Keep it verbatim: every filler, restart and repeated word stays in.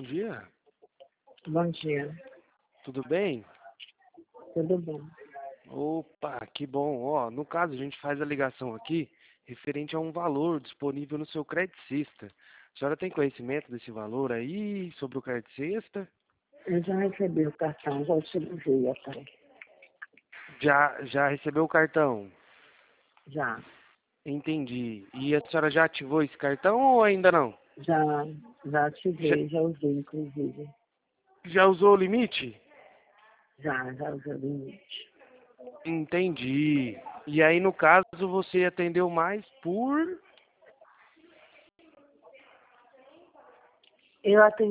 dia. Bom dia. Tudo bem? Tudo bom? Opa, que bom. Ó, no caso, a gente faz a ligação aqui referente a um valor disponível no seu Credicista. A senhora tem conhecimento desse valor aí, sobre o Credicista? Eu já recebi o cartão, já utilizei até. Já, já recebeu o cartão? Já. Entendi. E a senhora já ativou esse cartão ou ainda não? Já, já Já, ativei, já usei, inclusive. já usou o limite? Já, já usei o limite. Entendi. E aí, no caso, você atendeu mais por... Eu atendi